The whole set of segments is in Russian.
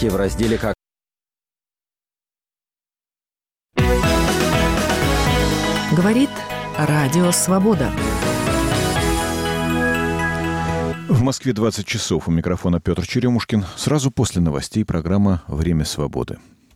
В разделе «Как». Говорит Радио Свобода. В Москве 20 часов. У микрофона Петр Черемушкин. Сразу после новостей программа «Время свободы».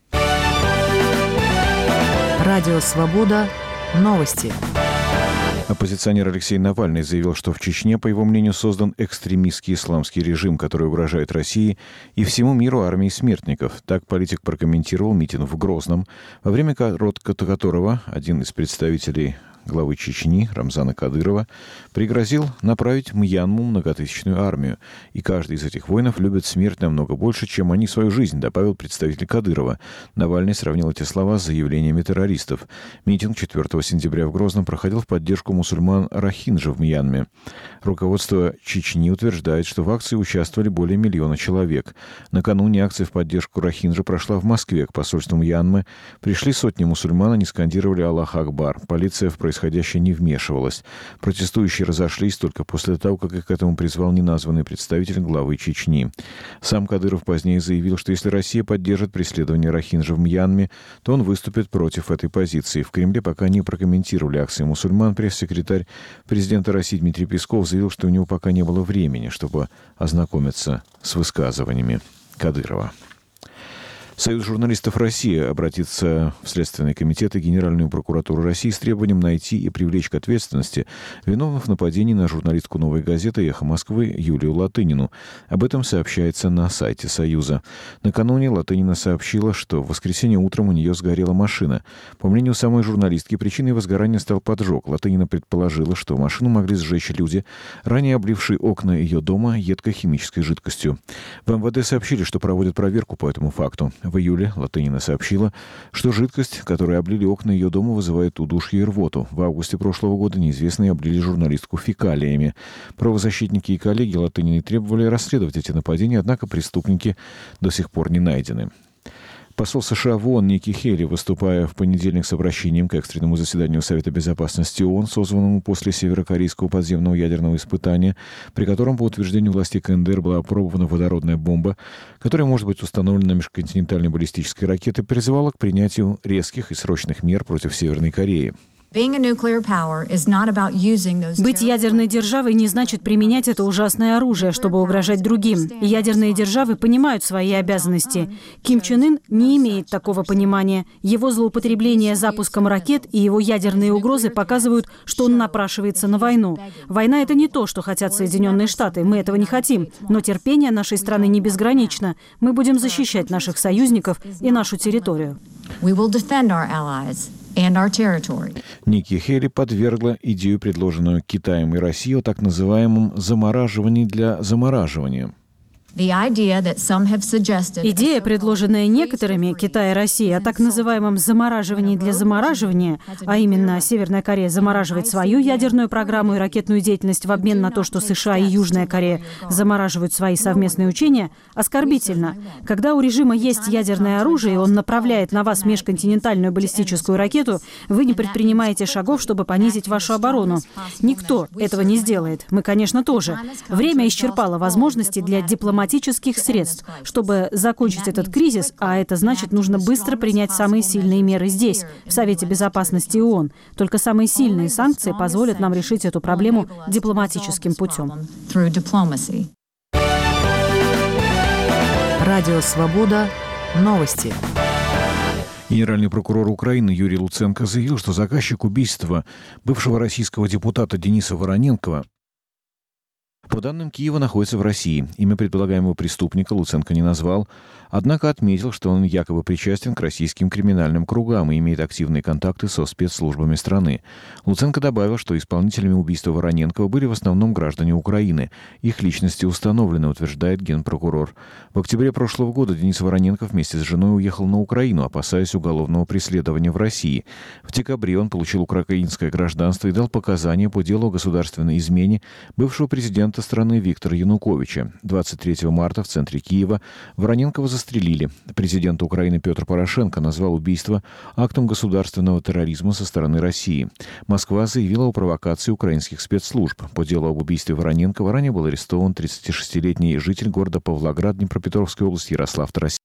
Радио Свобода. Новости. Оппозиционер Алексей Навальный заявил, что в Чечне, по его мнению, создан экстремистский исламский режим, который угрожает России и всему миру армией смертников. Так политик прокомментировал митинг в Грозном, во время которого один из представителей главы Чечни, Рамзана Кадырова, пригрозил направить в Мьянму многотысячную армию. И каждый из этих воинов любит смерть намного больше, чем они свою жизнь, добавил представитель Кадырова. Навальный сравнил эти слова с заявлениями террористов. Митинг 4 сентября в Грозном проходил в поддержку мусульман Рохинджа в Мьянме. Руководство Чечни утверждает, что в акции участвовали более 1 миллиона человек. Накануне акция в поддержку Рохинджа прошла в Москве. К посольству Мьянмы пришли сотни мусульман, они скандировали «Аллах Акбар». Полиция в происходящее не вмешивалась. Протестующие разошлись только после того, как их к этому призвал неназванный представитель главы Чечни. Сам Кадыров позднее заявил, что если Россия поддержит преследование Рохинджа в Мьянме, то он выступит против этой позиции. В Кремле пока не прокомментировали акции мусульман. Пресс-секретарь президента России Дмитрий Песков заявил, что у него пока не было времени, чтобы ознакомиться с высказываниями Кадырова. Союз журналистов России обратится в Следственный комитет и Генеральную прокуратуру России с требованием найти и привлечь к ответственности виновных в нападении на журналистку «Новой газеты» «Эхо Москвы» Юлию Латынину. Об этом сообщается на сайте Союза. Накануне Латынина сообщила, что в воскресенье утром у нее сгорела машина. По мнению самой журналистки, причиной возгорания стал поджог. Латынина предположила, что машину могли сжечь люди, ранее облившие окна ее дома едкой химической жидкостью. В МВД сообщили, что проводят проверку по этому факту. В июле Латынина сообщила, что жидкость, которой облили окна ее дома, вызывает удушье и рвоту. В августе прошлого года неизвестные облили журналистку фекалиями. Правозащитники и коллеги Латыниной требовали расследовать эти нападения, однако преступники до сих пор не найдены. Посол США в ООН Ники Хейли, выступая в понедельник с обращением к экстренному заседанию Совета безопасности ООН, созванному после северокорейского подземного ядерного испытания, при котором, по утверждению властей КНДР, была опробована водородная бомба, которая может быть установлена на межконтинентальной баллистической ракете, призывала к принятию резких и срочных мер против Северной Кореи. Быть ядерной державой не значит применять это ужасное оружие, чтобы угрожать другим. Ядерные державы понимают свои обязанности. Ким Чен Ын не имеет такого понимания. Его злоупотребление запуском ракет и его ядерные угрозы показывают, что он напрашивается на войну. Война — это не то, что хотят Соединенные Штаты. Мы этого не хотим. Но терпение нашей страны не безгранично. Мы будем защищать наших союзников и нашу территорию. Ники Хейли подвергла идею, предложенную Китаем и Россией, о так называемом замораживании для замораживания. Идея, предложенная некоторыми, Китай и Россия, о так называемом замораживании для замораживания, а именно Северная Корея замораживает свою ядерную программу и ракетную деятельность в обмен на то, что США и Южная Корея замораживают свои совместные учения, оскорбительно. Когда у режима есть ядерное оружие, и он направляет на вас межконтинентальную баллистическую ракету, вы не предпринимаете шагов, чтобы понизить вашу оборону. Никто этого не сделает. Мы, конечно, тоже. Время исчерпало возможности для дипломатических средств, чтобы закончить этот кризис, а это значит, нужно быстро принять самые сильные меры здесь, в Совете безопасности ООН. Только самые сильные санкции позволят нам решить эту проблему дипломатическим путем. Радио Свобода. Новости. Генеральный прокурор Украины Юрий Луценко заявил, что заказчик убийства бывшего российского депутата Дениса Вороненкова по данным Киева находится в России. Имя предполагаемого преступника Луценко не назвал, однако отметил, что он якобы причастен к российским криминальным кругам и имеет активные контакты со спецслужбами страны. Луценко добавил, что исполнителями убийства Вороненкова были в основном граждане Украины. Их личности установлены, утверждает генпрокурор. В октябре прошлого года Денис Вороненков вместе с женой уехал на Украину, опасаясь уголовного преследования в России. В декабре он получил украинское гражданство и дал показания по делу о государственной измене бывшего президента страны Виктора Януковича. 23 марта в центре Киева Вороненкова застрелили. Президент Украины Петр Порошенко назвал убийство актом государственного терроризма со стороны России. Москва заявила о провокации украинских спецслужб. По делу об убийстве Вороненкова ранее был арестован 36-летний житель города Павлоград Днепропетровской области Ярослав Тарасенко.